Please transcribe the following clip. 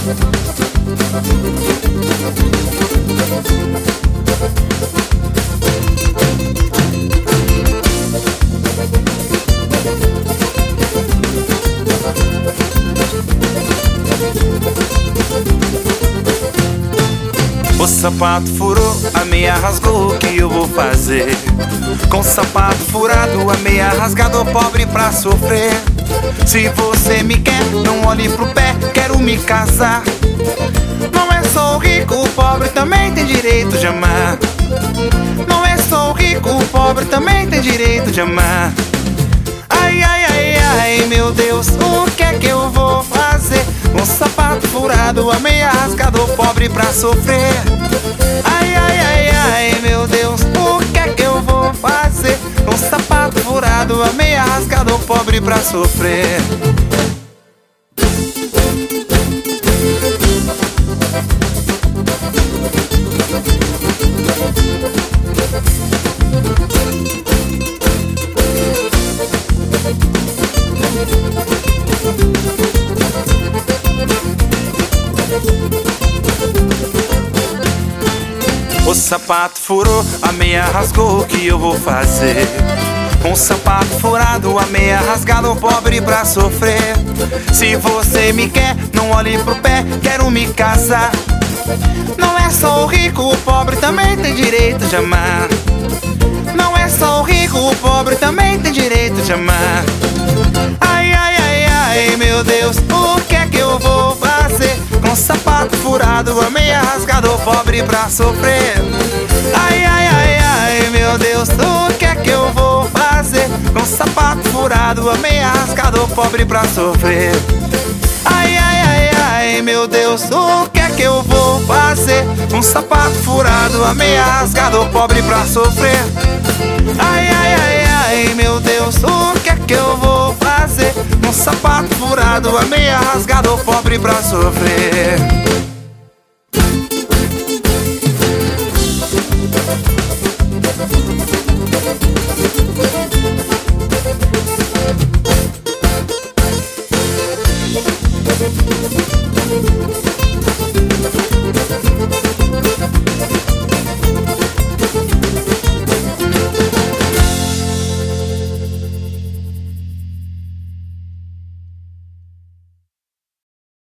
O sapato furou, a meia rasgou, o que eu vou fazer? Com o sapato furado, a meia rasgada, ô pobre pra sofrer. Se você me quer, não olhe pro pé, quero me casar. Não é só o rico, o pobre também tem direito de amar. Não é só o rico, o pobre também tem direito de amar. Ai, ai, ai, ai, meu Deus, o que é que eu vou fazer? Um sapato furado, a meia rasgada, o pobre pra sofrer. Ai, ai, ai, ai, meu Deus, o que é que eu vou fazer? Um sapato furado, a meia rasgada, o pobre pra sofrer. O sapato furou, a meia rasgou, o que eu vou fazer? Com o sapato furado, a meia rasgada, o pobre pra sofrer. Se você me quer, não olhe pro pé, quero me casar. Não é só o rico, o pobre também tem direito de amar. Não é só o rico, o pobre também tem direito de amar. Ai, ai, ai, ai, meu Deus, o que é que eu vou fazer? Com o sapato furado, a meia rasgada, o pobre pra sofrer. Ai, ai, ai, ai, meu Deus, o que é que eu vou fazer? Com o sapato furado, a meia rasgada, o pobre pra sofrer. Ai, ai, ai, ai, meu Deus, o que é que eu vou fazer? Com o sapato furado, a meia rasgada, o pobre pra sofrer. Ai, ai, ai, ai, meu Deus, o que é que eu vou fazer? Com o sapato furado, a meia rasgada, o pobre pra sofrer.